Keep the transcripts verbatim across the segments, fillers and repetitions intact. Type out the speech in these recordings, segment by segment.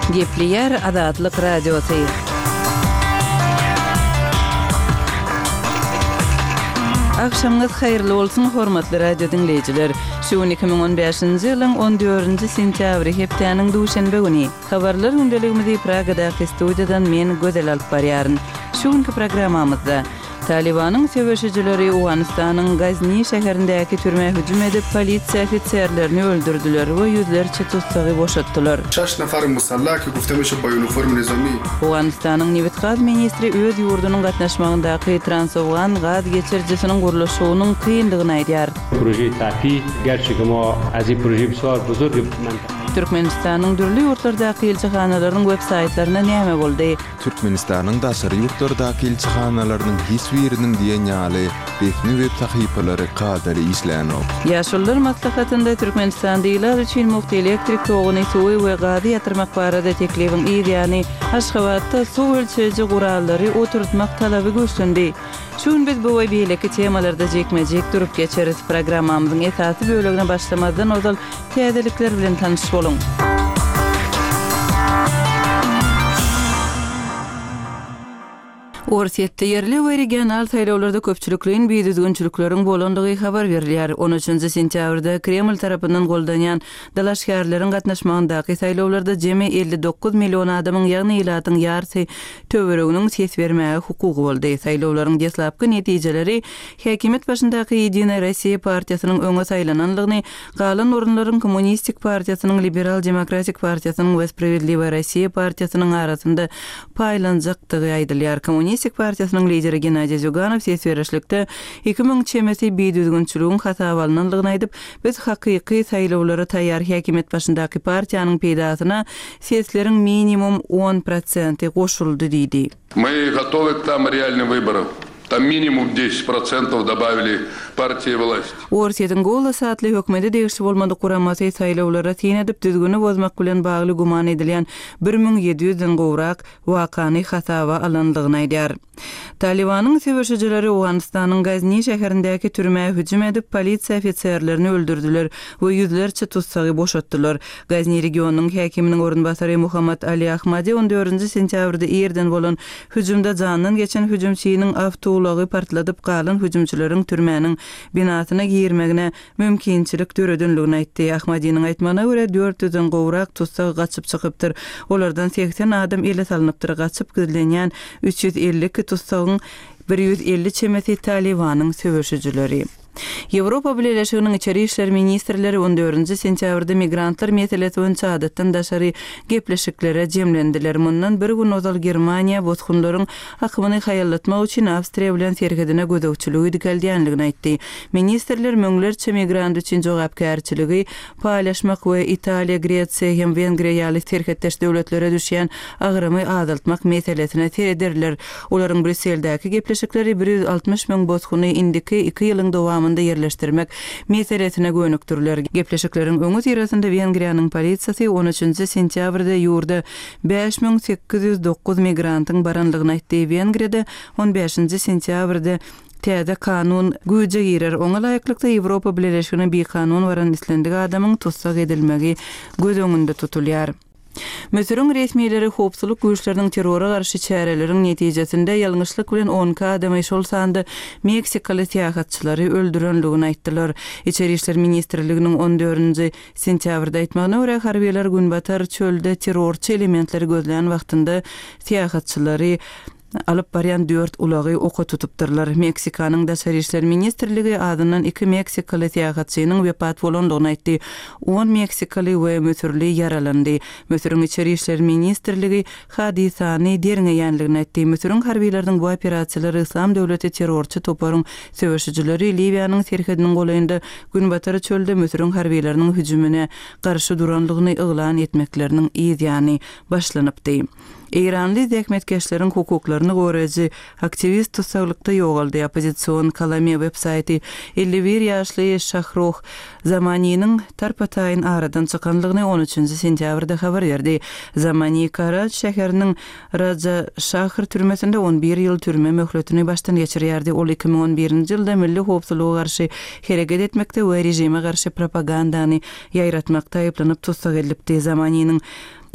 Gepli yer Azatlyk radiosu. Akşamınız hayırlı olsun hormatly radio dinleyijiler. Şu iki bin on beşinji ýylyň on dördünji sentýabry hepdeniň duşanbe güni. Habarlar gündeligimizi Pragada studiýadan men Gözel alyp barýaryn. Şu günki programmamyzda Talibanyň söwüşçileri Owganistanyň Gazni şäherindäki türme hüjüm edip polisiýa ofitserlerini öldürdüler we ýüzlerçe tutsagy boşatdylar. شش نفر مسلح که گفته میشه با یونیفرم نظامی. Owganistanyň Newit gaz ministri öz ýurdunyň gatnaşmagyndaky Trans-Owgan gaz geçirjisiniň gurulşynyň kyndygyny aýdýar. Proje tapi gerçekten o azi proje biswar buzurg Türkmenistanyň dürli ýurtlardaky elçixanalaryň web saytlaryna näme boldy? Türkmenistanyň daşary ýurtlardaky elçixanalarynyň hiç biriniň diýen ýaly resmi web sahypalary gadary işlänok. Ýaşullar maslahatynda Türkmenistanda ýyllar üçin mukty elektrik togyny suwy we gady ýatyrmak barada teklibiň ýa-ni Aşgabatda suw ölçeji gurallary oturtmak talaby göçündi. Şun biz bu we beýleki temalarda jekmejek durup geçeriz. Programmamyzyň esasy bölegine başlamadan ozal täzelikler bilen tanyş bolun. Orsiýetde ýerli we regional saýlawlarda köpçülikliň beýdizgünçülikleriň bolandygy habar berilýär. on üçinji sentýabrda Kreml tarapyndan goldanýan dalaşgärleriň gatnaşmagyndaky saýlawlarda jemi elli dokuz million adamyň ýagny ýylatyň ýarty töwereginiň ses bermäge hukugy boldy. Saýlawlaryň deslapky netijeleri häkimet başyndaky Ýedina Rossiýa partiýasynyň öňe saýlananlygyny, galan orunlaryň Kommunistik partiýasynyň, Liberal Demokratik partiýasynyň we Sprawiedliwa Rossiýa partiýasynyň arasynda paýlanjakdygy aýdylýar. Kommunistik partiýasynyň lideri Gennadiy Zyuganow ses berişlikde iki bin çemesi beýdizgünçüligiň hata bolanynyny aýdyp, biz hakyky saýlawlara taýýar häkimet başyndaky partiýanyň peýdasyna sesleriň minimum on prosent goşuldy diýdi. Мы готовы к там реальным выборам. Там минимум десять процентов добавили партии власти. Orsiýetiň gola saatly hökümeti degişli bolmady kuramasy saýlawlara tin edip düzgünü bozmak bilen bagly guman edilýän bir min ýedi ýüzden gowrak wakany hatawa alandygyny aýdýar. Talibanyň söwüşçileri Owganistanyň Gazni şäherindäki türme hüjüm edip polisiýa ofitserlerini öldürdüler we ýüzlerçe tutsagy boşatdylar. Gazni regionunyň häkiminiň orunbasary Muhammad Ali Ahmadi on dördünji sentýabrda ýerden bolan hüjümde janyny geçen hüjümçiniň awtolagy partladyp galan hüjümçileriň türmäniň binasyna girmegine mümkinçilik döredinligini aýtdy. Ahmadiň aýtmana görä dört ýüzden gowrak tutsak gaçyp çykypdyr. Olardan seksen adam ele salynypdyr. Gaçyp gidilenýän üç ýüz elli tutsagyň bir ýüz elli çemesi Talibanyň söwüşçileri. Ýewropa Birleşiginiň içeri işler ministrleri on dördünji sentýabrda migrantlar meselesi boýunça adatdan daşary gepleşiklere jemlendiler. Mundan bir gün ozal Germaniýa bozgunlaryň hakymyny haýallatmak üçin Awstriýa bilen serhedine gödekçiligi dikeldiýänligini aýtdy. Ministrler möňlerçe migrant üçin jogapkärçiligi paýlaşmak we Italiýa, Gretsiýa hem Wengriýa ýaly serhetdeş döwletlere düşýän agyrymy azaltmak meselesine terederler. Olaryň Brüsseldäki gepleşikleri bir ýüz altmış miň bozguny indiki iki ýylyň dowamy yerleştirmek meselesine gönükdürler. Gepleşiklerin öňü tirasynda Wengriýanyň polisiýasy on üçinji sentýabrda ýurda beş min sekiz ýüz dokuz migrantyň baranlygyny aýtdy. Wengriýada on beşinji sentýabrda täze kanun güýje girer. Oňa laýyklykda Ýewropa Birleşigine bir kanun baran islendige adamyň tutsak edilmegi göz öňünde tutulýar. Mösürün resmiýetleri howpsuzlyk güýçleriniň terrora garşy çäreleriň netijesinde ýalňyşlyk bilen on adamy şol sanda Meksikaly täýatçylary öldürenligini aýtdylar. İçeri işler ministrliginiň on dördünji sentýabrda aýtmagyna görä harbiýler günbatar çölde terrorçy elementleri gözlän wagtynda täýatçylary alıp baryan dört ulagy oka tutupdyrlar. Meksikanyň daşary işler ministrligi adyndan iki Meksikaly täýatçynyň wepat bolandygyny aýtdy. on Meksikaly we mösürli yaralandy. Mösürün içeri işler ministrligi hadisany derňeýänligini aýtdy. Mösürün harbiýleriniň bu operasiýalary Islam döwleti terrorçy toparyň söwüşçileri Libiýanyň serhediniň golaýynda günbatary çölde mösürün harbiýleriniň hüjümine garşy duranlygyny yglan etmekleriniň ýa-ni başlanypdy. İranly zähmetkeşleriň hukuklaryny goraýjy aktivist tutsaklikda ýogaldy. Opozisiýon Kalame web saýty elli bir ýaşly Şahruh Zamaniýnyň tarpataýyn aradan çykanlygyny on üçinji sentýabrda habar berdi. Zamani Karaç şäheriniň Raja Şahr türmesinde on bir ýyl türme möhletini başdan geçirýärdi. Ol iki bin on birinji ýylda milli howpsuzlyga garşy hereket etmekde we rejime garşy propagandany ýaýratmakda aýyplanyp tutsak edilipdi. Zamaniýnyň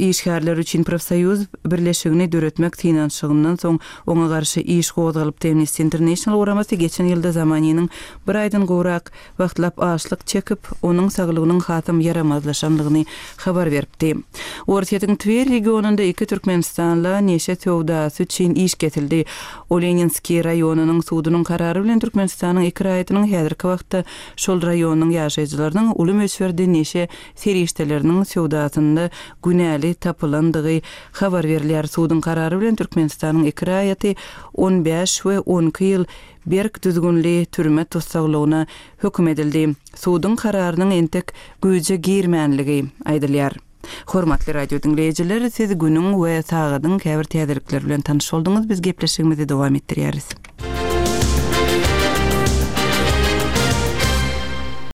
işgärler üçin profsoýuz birleşigini döretmek tinançygyndan soň oňa garşy iş gowdalyp Amnesty International uramasy geçen ýylda zamanynyň bir aýdan gowrak wagtlap açlyk çekip onuň saglygynyň hatym yaramazlaşandygyny habar beripdi. Ortiýetiň Tver regionunda iki Türkmenistanla neşe töwdasy üçin iş getildi. Oleninski raýonynyň sudunyň karary bilen Türkmenistanyň iki raýatynyň häzirki wagtda şol raýonyň ýaşaýjylarynyň uly möçberde neşe serişdeleriniň töwdasynda günäli tapylandygy habar berilýär. Sudyň karary bilen Türkmenistanyň iki raýaty on beş we on iki ýyl berk düzgünli türme tutsaglygyna hökm edildi. Sudyň kararynyň entek güýje girmänligi aýdylýar. Hormatly radio dinleýijiler, siz günüň we sagadyň käbir täzelikleri bilen tanyş boldunuz. Biz gepleşigimizi dowam etdirýäris.